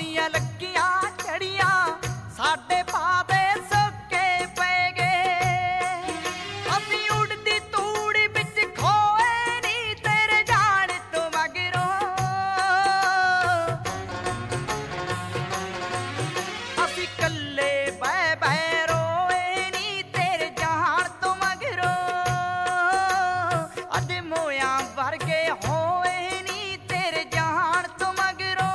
ਆਪਣੀਆਂ ਲੱਗੀਆਂ ਝੜੀਆਂ ਸਾਡੇ ਪਾ ਦੇ ਸੁੱਕੇ ਪੈ ਗਏ। ਅਸੀਂ ਉਡਦੀ ਤੂੜ ਵਿੱਚ ਖੋਏ ਨੀ ਤੇਰੇ ਜਾਣ ਤੋਂ ਮਗਰੋਂ। ਅਸੀਂ ਕੱਲੇ ਬਹਿ ਬਹਿ ਰੋਏ ਨੀ ਤੇਰੇ ਜਾਣ ਤੋਂ ਮਗਰੋਂ। ਅੱਜ ਮੋਇਆਂ ਵਰਗੇ ਹੋਏ ਨੀ ਤੇਰੇ ਜਾਣ ਤੋਂ ਮਗਰੋਂ।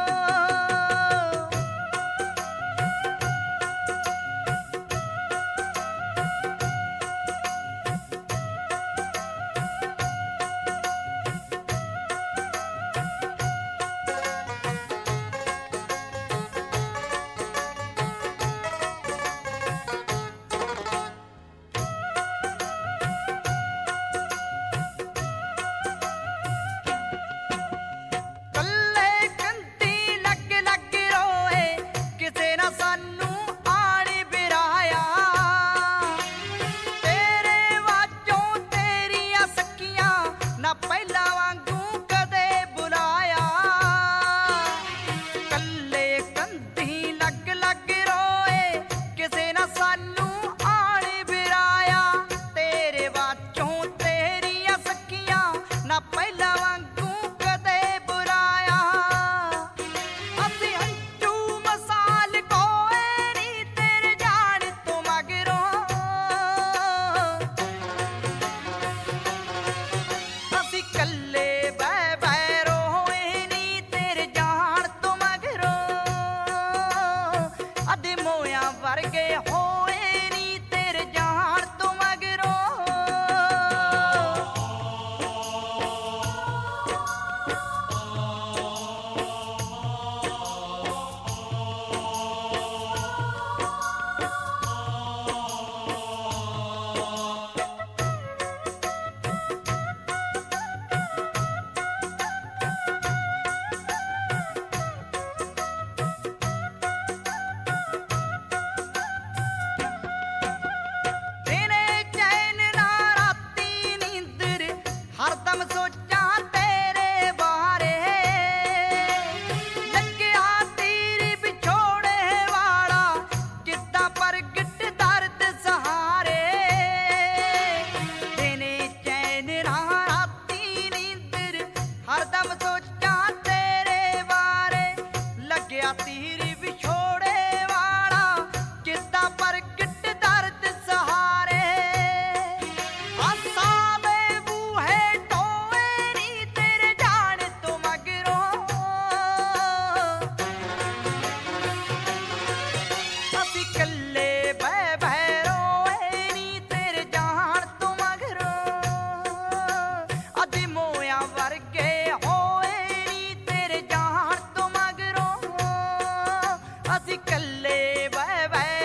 ਕੱਲੇ ਕੰਧੀ ਲੱਗ ਲੱਗ ਰੋਏ ਕਿਸੇ ਨਾ ਸਾਨੂੰ ਆਣ ਬਿਰਾਇਆ। ਤੇਰੇ ਵਾਜੋਂ ਤੇਰੀਆਂ ਸੱਕੀਆਂ ਨਾ ਪਹਿਲਾਂ ਵਾਂਗੂ ਕਦੇ ਬੁਲਾਇਆ। ਕੱਲੇ ਕੰਧੀ ਲੱਗ ਲੱਗ ਰੋਏ ਕਿਸੇ ਨਾ ਸਾਨੂੰ ਆਣ ਬਿਰਾਇਆ। ਤੇਰੇ ਵਾਜੋਂ ਤੇਰੀਆਂ ਸੱਕੀਆਂ ਨਾ ਪਹਿਲਾਂ ਵਾਂਗੂ ਕਦੇ ਬੁਲਾਇਆ। ਅਸੀਂ ਹੰਝੂ ਮਸਾਲ ਕੋਏ ਨੀ ਤੇਰੇ ਜਾਣ ਤੋਂ ਮਗਰੋਂ। ਅਸੀਂ ਕੱਲੇ ਬਹਿ ਬਹਿ ਰੋਏ ਨੀ ਤੇਰੇ ਜਾਣ ਤੋਂ ਮਗਰੋਂ। ਅੱਧੇ ਮੋਇਆਂ ਵਰਗੇ ਹੋਏ ਨੀ ਤੇਰੇ ਜਾਣ ਤੋਂ ਮਗਰੋਂ। ਦਿਨੇ ਚੈਨ ਨਾ ਰਾਤੀ ਨੀਂਦਰ ਹਰਦਮ ਸੋਚਾਂ ਤੇਰੇ ਬਾਰੇ। ਲੱਗਿਆ ਤੀਰ ਵਿਛੋੜੇ ਵਾਲਾ ਜਿੱਦਾਂ ਪ੍ਰਗਟ ਦਰਦ ਸਹਾਰੇ। ਦਿਨੇ ਚੈਨ ਨਾ ਰਾਤੀ ਨੀਂਦਰ ਹਰਦਮ ਸੋਚਾਂ ਤੇਰੇ ਬਾਰੇ। ਲੱਗਿਆ ਤੀਰ ਵਿਛੋੜੇ ਵਾਲਾ ਜਿੱਦਾਂ ਪ੍ਰਗਟ ਦਰਦ ਸਹਾਰੇ। ਆਸਾਂ ਦੇ ਬੂਹੇ ਟੋਏ ਨੀ ਤੇਰੇ ਜਾਣ ਤੋਂ ਮਗਰੋਂ। ਅਸੀਂ ਕੱਲੇ ਬਹਿ ਬਹਿ ਰੋਏ ਨੀ ਤੇਰੇ ਜਾਣ ਤੋਂ ਮਗਰੋਂ। ਅੱਜ ਮੋਇਆਂ ਵਰਗੇ ਹੋਏ ਨੀ ਤੇਰੇ ਜਾਣ ਤੋਂ ਮਗਰੋਂ। ਅਸੀਂ ਕੱਲੇ ਬਹਿ ਬਹਿ